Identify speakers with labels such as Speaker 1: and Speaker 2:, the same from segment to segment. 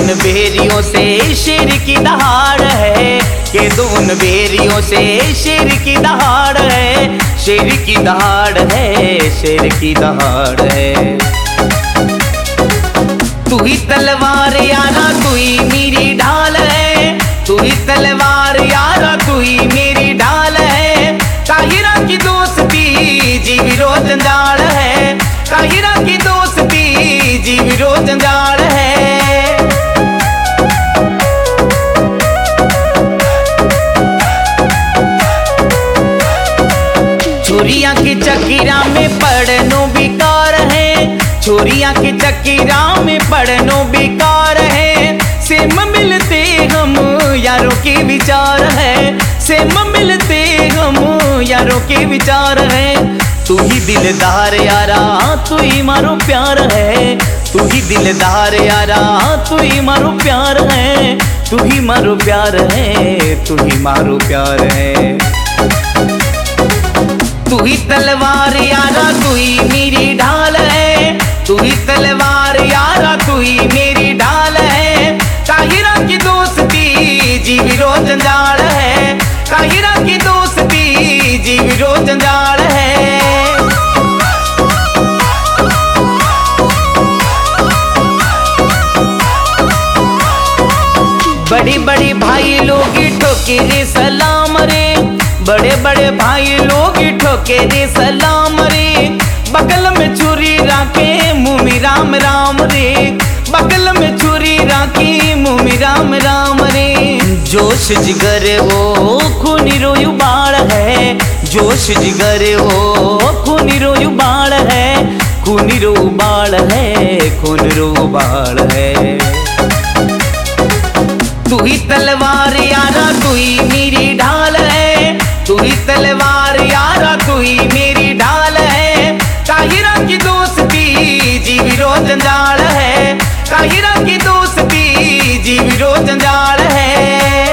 Speaker 1: उन बेरियों से शेर की दहाड़ है, के दो उन बेरियों से शेर की दहाड़ है, शेर की दहाड़ है, शेर की दहाड़ है। तू ही तलवार यारा तू ही मेरी ढाल है, तू ही तलवार यारा तू ही मेरी ढाल है। काहिरा की दोस्ती जीविरो जंजाल है, काहिरा की दोस्ती जीविरो जंजाल है। छोरियां की चकीरा में पढ़नो बेकार है, छोरियां की चकीरा में पढ़नो बेकार है। सेम मिलते हम यारों के विचार है, सेम मिलते हम यारों के विचार है। तू ही दिलदार यारा तू ही मारो प्यार है, तू ही दिलदार यारा तू ही मारो प्यार है, तू ही मारो प्यार है, तू ही मारो प्यार है। तू ही तलवार यारा तू ही मेरी ढाल है, तू ही तलवार यारा तू ही मेरी ढाल है। काहिरा की दोस्ती जीविरो जंजाल है, काहिरा की दोस्ती जीविरो जंजाल है। बड़े बड़े भाई लोग ठोके रे सलाम रे, बड़े बड़े भाई लोग ठोके रे सलाम रे। बगल में छुरी राखे मुँह में राम राम रे, बगल में छुरी राखी मुँह में राम राम रे। जोश जिगर वो खूनी रोयू बाड़ है, जोश जिगर वो खूनी रोयू बाड़ है, खूनी रो बाड़ है, खून रो बाड़ है। तू ही तलवार यारा तू ही मेरी ढाल है, तू ही तलवार यारा तू ही मेरी ढाल है। काहिरा की दोस्ती जीविरो जंजाल है, काहिरा की दोस्ती जीविरो जंजाल है।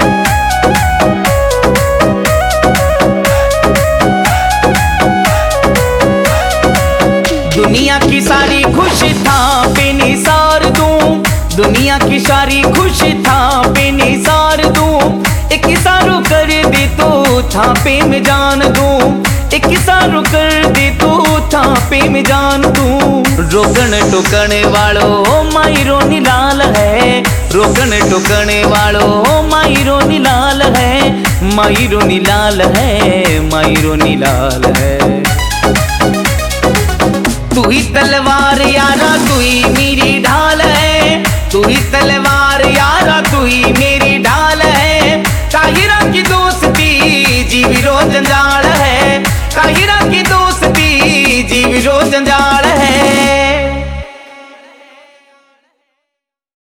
Speaker 1: दुनिया की सारी खुश था बेनिसार दूं, दुनिया की सारी खुश था बेनिसार दूं। एक इशारो कर दे तो थापे में जान दूं, एक इशारो कर दे तो थापे में जान दूं। रोकन टोकने वालो मायरो निलाल है, रोकन टोकने वालो मायरो निलाल है, मायरो निलाल है, मायरो निलाल है। तू ही तलवार यारा तू ही मेरी ढाल है, तू ही तलवार यारा तू ही मेरी ढाल है। काहिरा की दोस्ती जीविरो जंजाल है, काहिरा